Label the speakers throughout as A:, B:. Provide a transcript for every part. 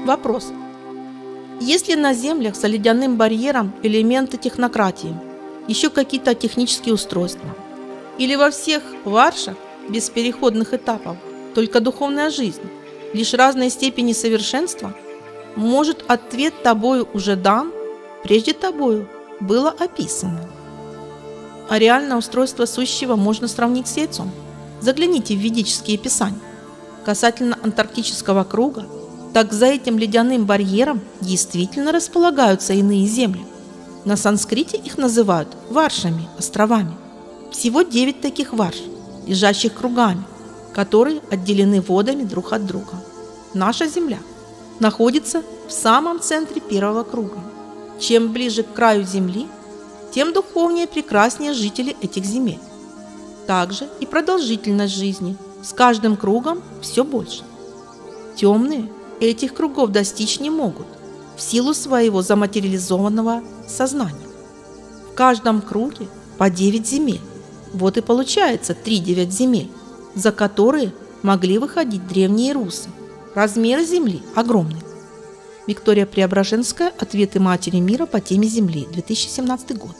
A: Вопрос. Есть ли на Землях за ледяным барьером элементы технократии, еще какие-то технические устройства? Или во всех варшах без переходных этапов только духовная жизнь, лишь разной степени совершенства? Может, ответ тобою уже дан, прежде тобою было описано? А реальное устройство сущего можно сравнить с яйцом. Загляните в ведические писания. Касательно антарктического круга, так за этим ледяным барьером действительно располагаются иные земли. На санскрите их называют варшами, островами. Всего 9 таких варш, лежащих кругами, которые отделены водами друг от друга. Наша Земля находится в самом центре первого круга. Чем ближе к краю Земли, тем духовнее и прекраснее жители этих земель. Также и продолжительность жизни с каждым кругом все больше. Темные этих кругов достичь не могут в силу своего заматериализованного сознания. В каждом круге по 9 земель. Вот и получается 3-9 земель, за которые могли выходить древние русы. Размеры Земли огромны. Виктория Преображенская. Ответы Матери Мира по теме Земли. 2017 год.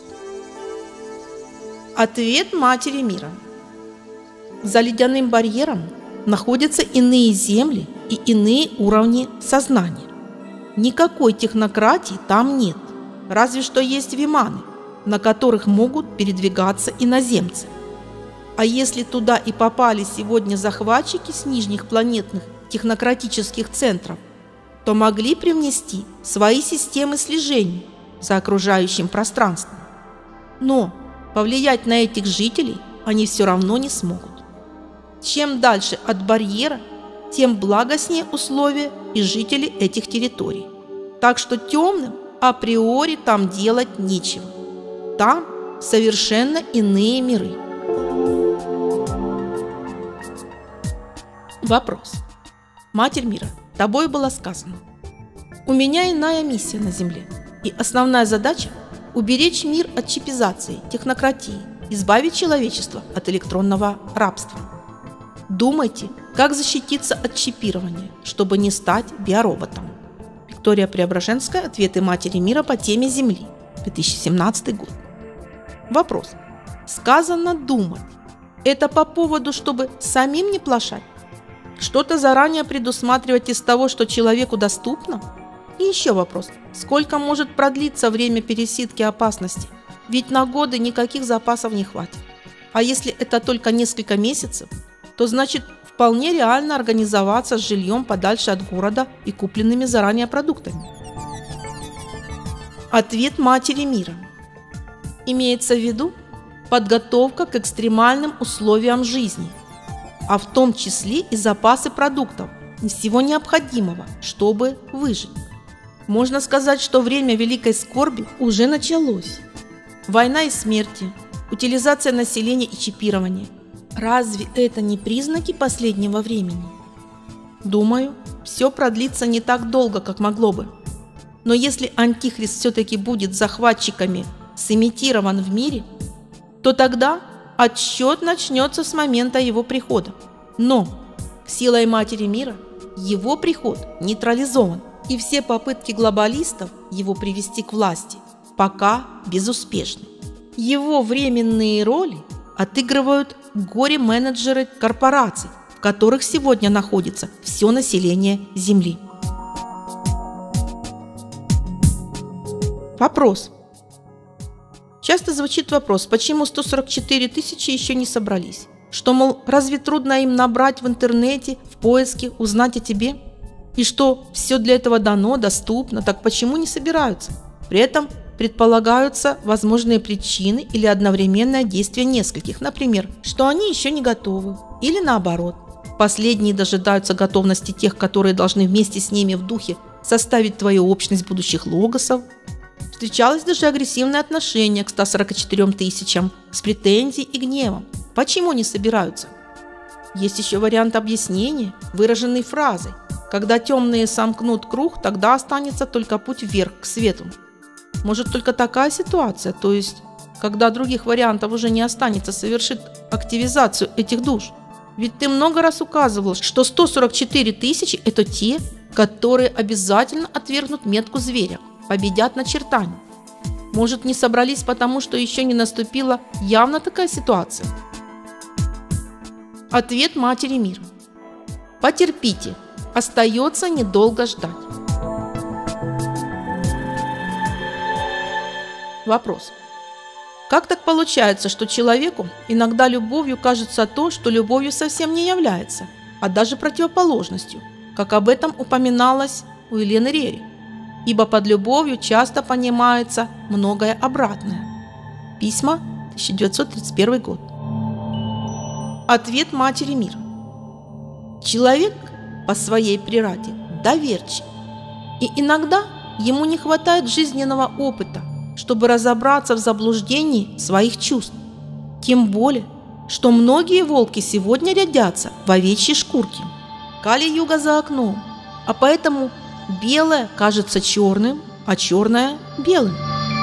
A: Ответ Матери Мира. За ледяным барьером находятся иные земли и иные уровни сознания. Никакой технократии там нет, разве что есть виманы, на которых могут передвигаться иноземцы. А если туда и попали сегодня захватчики с нижних планетных технократических центров, то могли привнести свои системы слежения за окружающим пространством. Но повлиять на этих жителей они все равно не смогут. Чем дальше от барьера, тем благостнее условия и жители этих территорий. Так что темным априори там делать нечего. Там совершенно иные миры. Вопрос. Матерь Мира, тобой было сказано: у меня иная миссия на Земле, и основная задача – уберечь мир от чипизации, технократии, избавить человечество от электронного рабства. Думайте, как защититься от чипирования, чтобы не стать биороботом. Виктория Преображенская. Ответы Матери Мира по теме Земли. 2017 год. Вопрос. Сказано думать. Это по поводу, чтобы самим не плашать? Что-то заранее предусматривать из того, что человеку доступно? И еще вопрос. Сколько может продлиться время пересидки опасности? Ведь на годы никаких запасов не хватит. А если это только несколько месяцев, то значит вполне реально организоваться с жильем подальше от города и купленными заранее продуктами. Ответ Матери Мира. Имеется в виду подготовка к экстремальным условиям жизни, а в том числе и запасы продуктов и всего необходимого, чтобы выжить. Можно сказать, что время великой скорби уже началось. Война и смерти, утилизация населения и чипирование. Разве это не признаки последнего времени? Думаю, все продлится не так долго, как могло бы. Но если Антихрист все-таки будет захватчиками сымитирован в мире, то тогда отсчет начнется с момента его прихода. Но силой Матери Мира его приход нейтрализован, и все попытки глобалистов его привести к власти пока безуспешны. Его временные роли отыгрывают горе-менеджеры корпораций, в которых сегодня находится все население Земли. Вопрос. Часто звучит вопрос, почему 144 тысячи еще не собрались? Что, мол, разве трудно им набрать в интернете, в поиске, узнать о тебе? И что все для этого дано, доступно, так почему не собираются? При этом предполагаются возможные причины или одновременное действие нескольких, например, что они еще не готовы, или наоборот. Последние дожидаются готовности тех, которые должны вместе с ними в духе составить твою общность будущих логосов. Встречалось даже агрессивное отношение к 144 тысячам с претензией и гневом. Почему не собираются? Есть еще вариант объяснения, выраженный фразой: когда темные сомкнут круг, тогда останется только путь вверх, к свету. Может, только такая ситуация, то есть, когда других вариантов уже не останется, совершит активизацию этих душ? Ведь ты много раз указывал, что 144 тысячи – это те, которые обязательно отвергнут метку зверя, победят начертание. Может, не собрались, потому что еще не наступила явно такая ситуация? Ответ Матери Мира. Потерпите, остается недолго ждать. Вопрос. Как так получается, что человеку иногда любовью кажется то, что любовью совсем не является, а даже противоположностью, как об этом упоминалось у Елены Рерих? Ибо под любовью часто понимается многое обратное. Письма, 1931 год. Ответ Матери Мира. Человек по своей природе доверчив, и иногда ему не хватает жизненного опыта, чтобы разобраться в заблуждении своих чувств. Тем более, что многие волки сегодня рядятся в овечьи шкурки. Кали-юга за окном, а поэтому белое кажется черным, а черное – белым.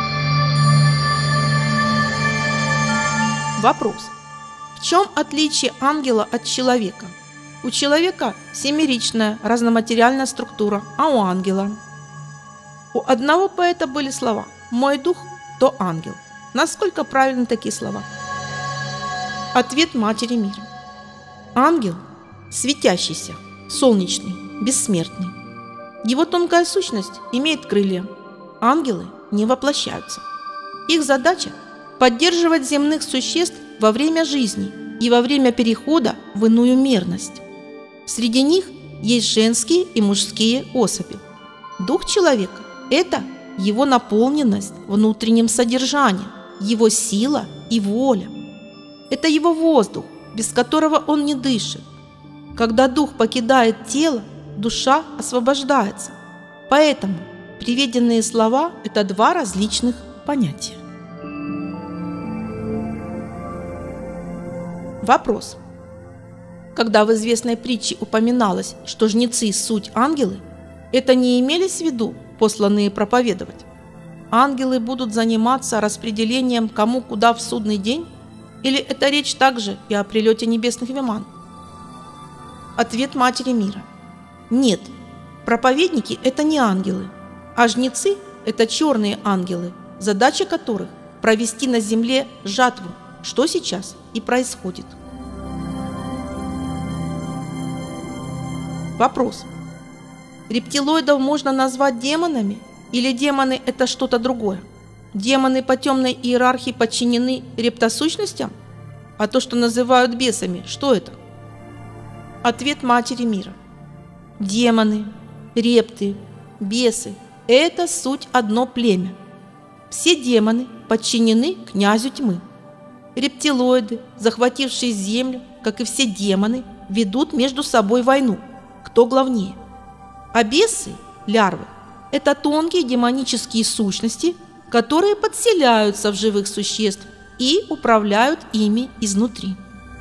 A: Вопрос. В чем отличие ангела от человека? У человека семеричная разноматериальная структура, а у ангела? У одного поэта были слова «Мой дух, то ангел». Насколько правильны такие слова? Ответ Матери Мира. Ангел – светящийся, солнечный, бессмертный. Его тонкая сущность имеет крылья. Ангелы не воплощаются. Их задача – поддерживать земных существ во время жизни и во время перехода в иную мерность. Среди них есть женские и мужские особи. Дух человека – это его наполненность внутренним содержанием, его сила и воля. Это его воздух, без которого он не дышит. Когда дух покидает тело, душа освобождается. Поэтому приведенные слова – это два различных понятия. Вопрос. Когда в известной притче упоминалось, что жнецы – суть ангелы, это не имелись в виду посланные проповедовать? Ангелы будут заниматься распределением кому куда в судный день? Или это речь также и о прилете небесных виман? Ответ Матери Мира. Нет, проповедники – это не ангелы, а жнецы – это черные ангелы, задача которых – провести на земле жатву, что сейчас и происходит. Вопрос. Рептилоидов можно назвать демонами? Или демоны – это что-то другое? Демоны по темной иерархии подчинены рептосущностям? А то, что называют бесами, что это? Ответ Матери Мира. Демоны, репты, бесы – это суть одно племя. Все демоны подчинены князю тьмы. Рептилоиды, захватившие землю, как и все демоны, ведут между собой войну. Кто главнее? А бесы, лярвы, это тонкие демонические сущности, которые подселяются в живых существ и управляют ими изнутри.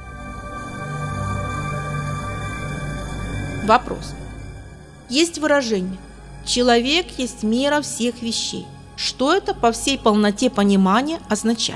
A: Вопрос. Есть выражение «человек есть мера всех вещей». Что это по всей полноте понимания означает?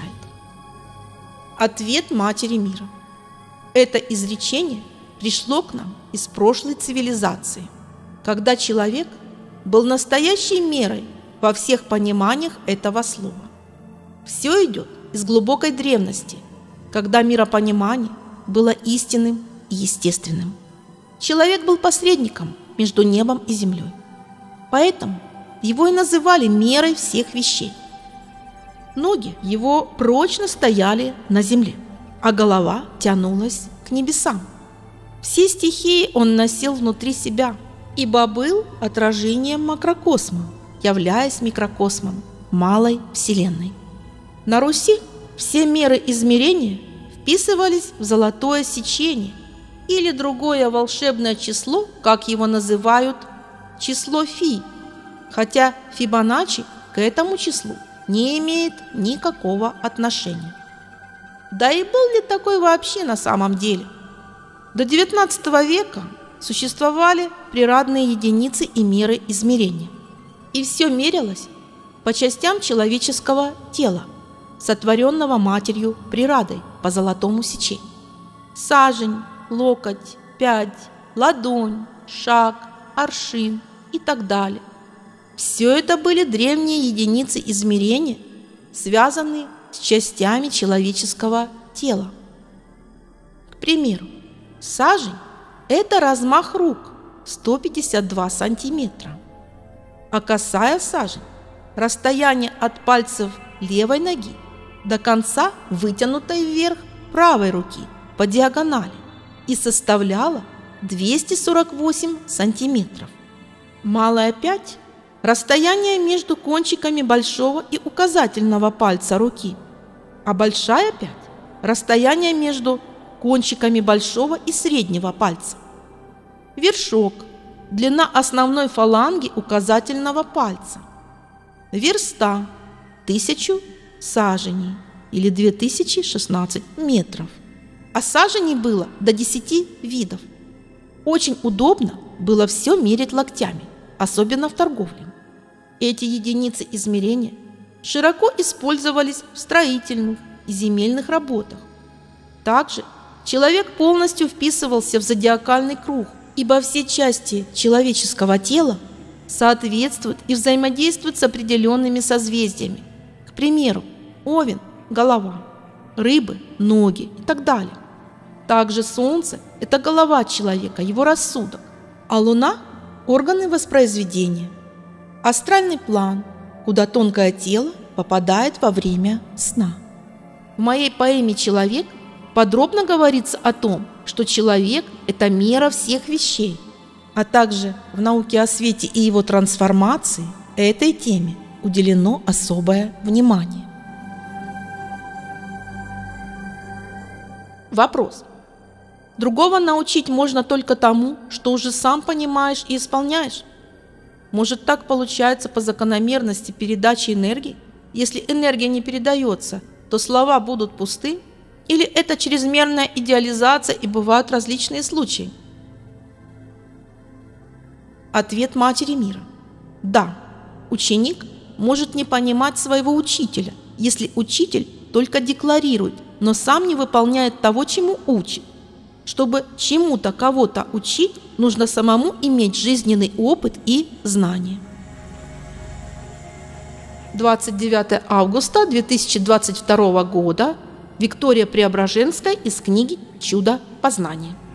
A: Ответ Матери Мира. Это изречение пришло к нам из прошлой цивилизации, когда человек был настоящей мерой во всех пониманиях этого слова. Все идет из глубокой древности, когда миропонимание было истинным и естественным. Человек был посредником между небом и землей, поэтому его и называли мерой всех вещей. Ноги его прочно стояли на земле, а голова тянулась к небесам. Все стихии он носил внутри себя, ибо был отражением макрокосма, являясь микрокосмом малой Вселенной. На Руси все меры измерения вписывались в золотое сечение или другое волшебное число, как его называют, число Фи, хотя Фибоначчи к этому числу не имеет никакого отношения. Да и был ли такой вообще на самом деле? До XIX века существовали природные единицы и меры измерения, и все мерилось по частям человеческого тела, сотворенного матерью природой по золотому сечению. Сажень, локоть, пядь, ладонь, шаг, аршин и так далее. Все это были древние единицы измерения, связанные с частями человеческого тела. К примеру, сажень – это размах рук 152 сантиметра, а косая сажень – расстояние от пальцев левой ноги до конца вытянутой вверх правой руки по диагонали и составляла 248 сантиметров. Малая пять – расстояние между кончиками большого и указательного пальца руки, а большая пять – расстояние между кончиками большого и среднего пальца. Вершок – длина основной фаланги указательного пальца. Верста – 1000 саженей или 2016 метров. А саженей было до 10 видов. Очень удобно было все мерить локтями, особенно в торговле. Эти единицы измерения широко использовались в строительных и земельных работах. Также человек полностью вписывался в зодиакальный круг, ибо все части человеческого тела соответствуют и взаимодействуют с определенными созвездиями. К примеру, Овен – голова, рыбы – ноги и так далее. Также Солнце – это голова человека, его рассудок, а Луна – органы воспроизведения. Астральный план, куда тонкое тело попадает во время сна. В моей поэме «Человек» подробно говорится о том, что человек – это мера всех вещей, а также в науке о свете и его трансформации этой теме уделено особое внимание. Вопрос. Другого научить можно только тому, что уже сам понимаешь и исполняешь. Может, так получается по закономерности передачи энергии? Если энергия не передается, то слова будут пусты? Или это чрезмерная идеализация и бывают различные случаи? Ответ Матери Мира. Да, ученик может не понимать своего учителя, если учитель только декларирует, но сам не выполняет того, чему учит. Чтобы чему-то кого-то учить, нужно самому иметь жизненный опыт и знания. 29 августа 2022 года. Виктория Преображенская из книги «Чудо познания».